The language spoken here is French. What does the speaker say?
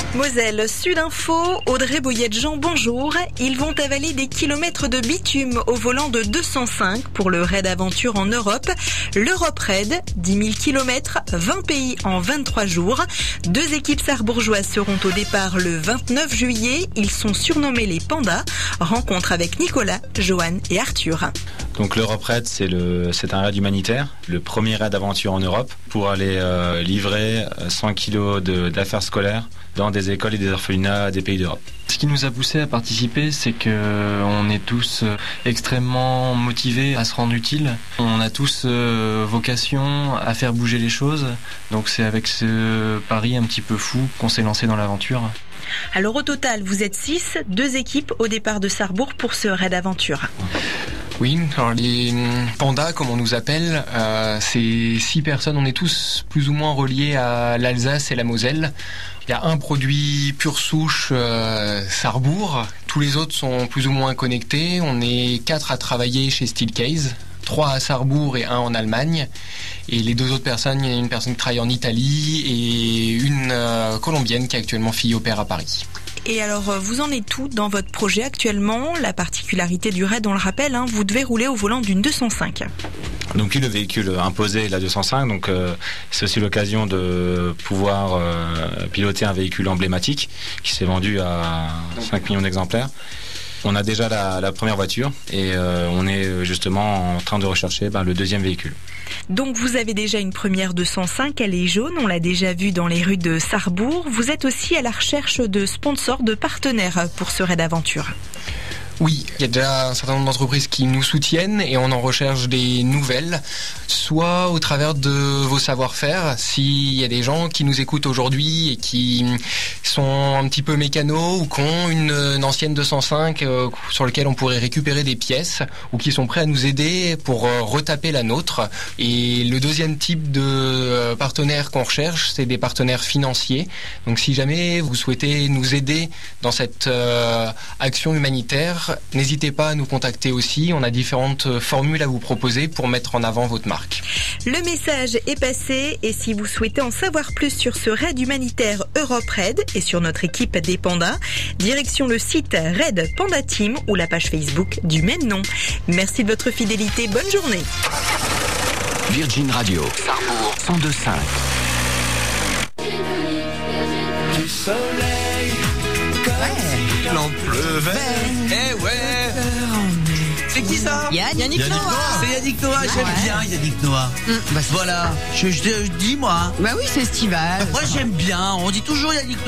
Moselle, Sud Info, Audrey Boyette-Jean, bonjour. Ils vont avaler des kilomètres de bitume au volant de 205 pour le raid aventure en Europe. L'Europe Raid, 10 000 kilomètres, 20 pays en 23 jours. 2 équipes sarrebourgeoises seront au départ le 29 juillet. Ils sont surnommés les Pandas. Rencontre avec Nicolas, Johan et Arthur. Donc l'Europe Raid, c'est un raid humanitaire, le premier raid d'aventure en Europe pour aller livrer 100 kilos d'affaires scolaires dans des écoles et des orphelinats des pays d'Europe. Ce qui nous a poussé à participer, c'est qu'on est tous extrêmement motivés à se rendre utiles. On a tous vocation à faire bouger les choses. Donc c'est avec ce pari un petit peu fou qu'on s'est lancé dans l'aventure. Alors au total, vous êtes 6, 2 équipes au départ de Sarrebourg pour ce raid aventure. Oui, alors les pandas, comme on nous appelle, c'est 6 personnes. On est tous plus ou moins reliés à l'Alsace et la Moselle. Il y a un produit pure souche Sarrebourg. Tous les autres sont plus ou moins connectés. On est 4 à travailler chez Steelcase, 3 à Sarrebourg et 1 en Allemagne. Et les 2 autres personnes, il y a une personne qui travaille en Italie et une Colombienne qui est actuellement fille au père à Paris. Et alors, vous en êtes où dans votre projet actuellement? La particularité du raid, on le rappelle, vous devez rouler au volant d'une 205. Donc le véhicule imposé est la 205, donc c'est aussi l'occasion de pouvoir piloter un véhicule emblématique qui s'est vendu à 5 millions d'exemplaires. On a déjà la première voiture et on est justement en train de rechercher le deuxième véhicule. Donc vous avez déjà une première 205, elle est jaune, on l'a déjà vue dans les rues de Sarrebourg. Vous êtes aussi à la recherche de sponsors, de partenaires pour ce raid aventure. Oui, il y a déjà un certain nombre d'entreprises qui nous soutiennent et on en recherche des nouvelles, soit au travers de vos savoir-faire. S'il y a des gens qui nous écoutent aujourd'hui et qui sont un petit peu mécanos ou qui ont une ancienne 205 sur laquelle on pourrait récupérer des pièces ou qui sont prêts à nous aider pour retaper la nôtre. Et le deuxième type de partenaires qu'on recherche, c'est des partenaires financiers. Donc si jamais vous souhaitez nous aider dans cette action humanitaire, n'hésitez pas à nous contacter aussi. On a différentes formules à vous proposer pour mettre en avant votre marque. Le message est passé et si vous souhaitez en savoir plus sur ce raid humanitaire Europe Raid et sur notre équipe des pandas, direction le site Raid Panda Team ou la page Facebook du même nom. Merci de votre fidélité. Bonne journée. Virgin Radio, Sarrebourg 102.5. Du soleil, comme l'en pleuvait. Eh ouais. C'est qui ça? Yannick Noah. C'est Yannick Noah, j'aime bien Yannick Noah. Bah, voilà, je dis moi. Bah oui, c'est estival. Moi j'aime bien, on dit toujours Yannick Noah.